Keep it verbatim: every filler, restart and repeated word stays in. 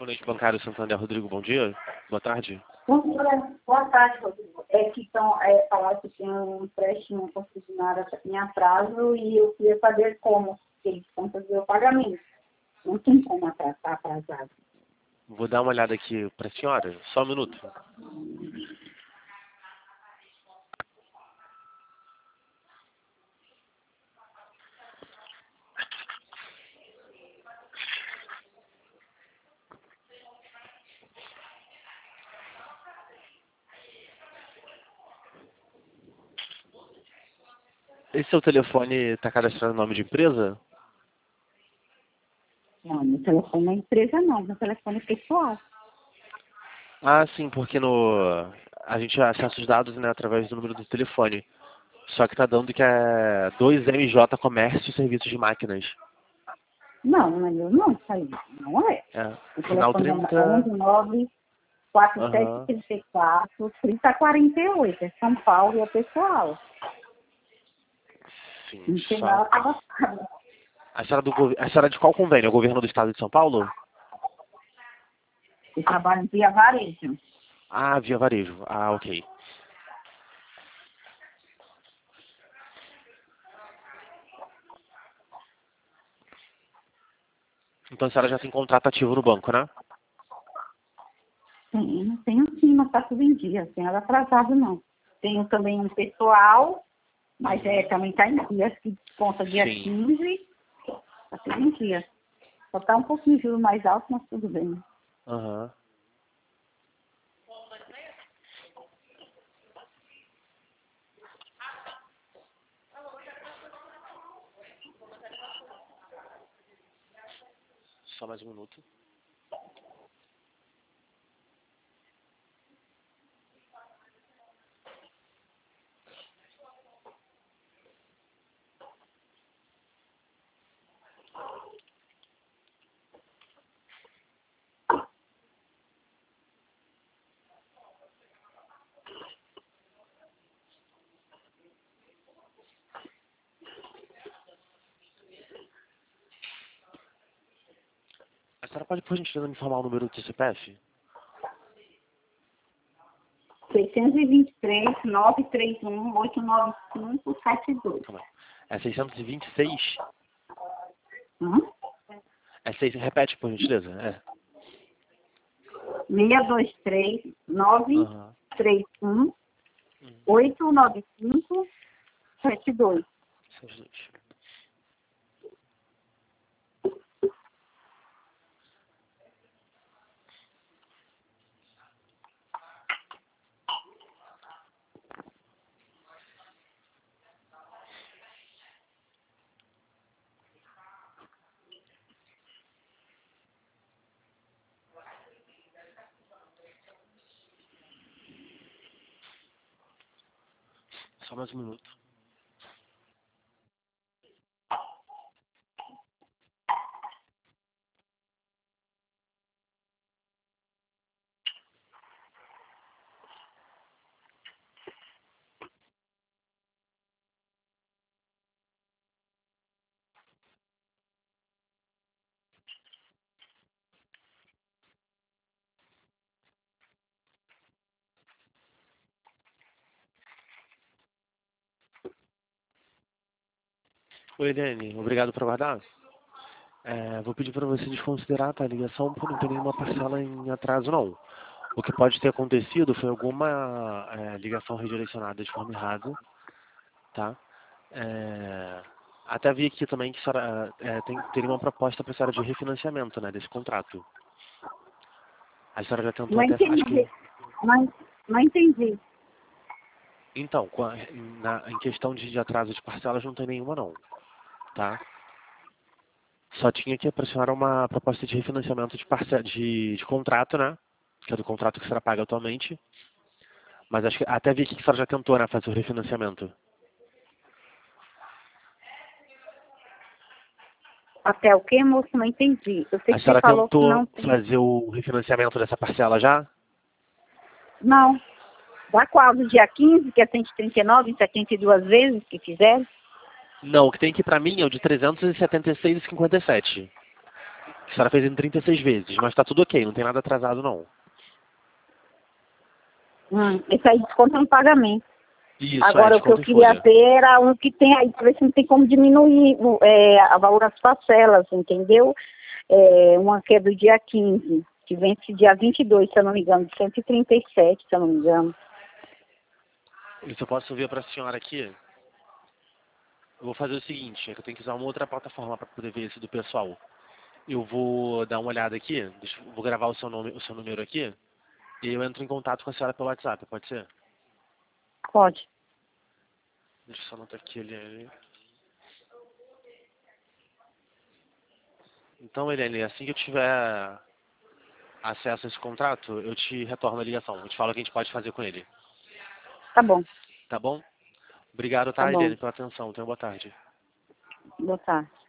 Correspondente bancário Santander, Rodrigo, bom dia. Boa tarde. Boa tarde, Rodrigo. É que estão, é, falaram que tem um empréstimo concessionário em atraso e eu queria saber como, se eles vão fazer o pagamento. Não tem como atrasar atrasado. Vou dar uma olhada aqui para a senhora. Só um minuto. Esse seu telefone está cadastrado no nome de empresa? Não, meu telefone não é empresa não, meu telefone é pessoal. Ah, sim, porque no a gente acessa os dados, né, através do número do telefone. Só que está dando que é dois M J Comércio e Serviços de Máquinas. Não, não é meu não, isso aí. Não é. É. O Final telefone é trinta. onze nove quatro sete Aham. três quatro trinta quarenta e oito. É São Paulo e é pessoal. Sim, Não tem só. nada cadastrado. A senhora, do, gover- a senhora de qual convênio? O governo do estado de São Paulo? Eu trabalho via varejo. Ah, via varejo. Ah, ok. Então a senhora já tem contrato ativo no banco, né? Tenho, tenho sim, mas está tudo em dia, sem nada atrasado não. Tenho também um pessoal, mas é, também está em dia, que desconta dia Sim. quinze, está tudo em dia. Só está um pouquinho de juros mais alto, mas tudo bem. Aham. Só mais um minuto. A senhora pode, por gentileza, me informar o número do C P F? seiscentos e vinte e três, novecentos e trinta e um, oitocentos e noventa e cinco, setenta e dois. Calma aí. É seiscentos e vinte e seis? Hum? É seis, repete, por gentileza. É. seiscentos e vinte e três, novecentos Aham. e trinta e um, oitocentos e noventa e cinco, setenta e dois. Seis, dois. Só mais um minuto. Oi, Eliane. Obrigado por aguardar. É, vou pedir para você desconsiderar, tá, a ligação, porque não tem nenhuma parcela em atraso, não. O que pode ter acontecido foi alguma é, ligação redirecionada de forma errada, tá? É, até vi aqui também que a senhora, é, tem, teria uma proposta para a senhora de refinanciamento, né, desse contrato. A senhora já tentou Não até, acho entendi. que... Não, não entendi. Então, com a- na, em questão de, de atraso de parcelas não tem nenhuma, não, tá? Só tinha aqui para a senhora uma proposta de refinanciamento de, parce... de, de contrato, né? Que é do contrato que a senhora paga atualmente. Mas acho que até vi aqui que a senhora já tentou, né, fazer o refinanciamento. Até o que, moço? Não entendi. Eu sei A que você senhora falou que tentou não tem. fazer o refinanciamento dessa parcela já? Não. Da qual? Do dia quinze, que é cento e trinta e nove, em setenta e duas vezes que fizeram? Não, o que tem aqui para mim é o de trezentos e setenta e seis vírgula cinquenta e sete. A senhora fez em trinta e seis vezes, mas tá tudo ok, não tem nada atrasado não. Hum, esse aí desconta no pagamento. Isso, Agora, é, o que eu desconto em queria folha. ver era um que tem aí, para ver se não tem como diminuir o é, a valor das parcelas, entendeu? É, uma que é do dia quinze, que vence dia vinte e dois, se eu não me engano, de cento e trinta e sete, se eu não me engano. Isso eu posso ver para a senhora aqui? Eu vou fazer o seguinte, é que eu tenho que usar uma outra plataforma para poder ver esse do pessoal. Eu vou dar uma olhada aqui, deixa, eu- vou gravar o seu nome, o seu número aqui, e eu entro em contato com a senhora pelo WhatsApp, pode ser? Pode. Deixa eu só anotar aqui, Eliane. Então, Eliane, assim que eu tiver acesso a esse contrato, eu te retorno a ligação. Eu te falo o que a gente pode fazer com ele. Tá bom, Tá bom? Obrigado, tá tá, bom. Eliane, pela atenção. Tenha uma boa tarde. Boa tarde.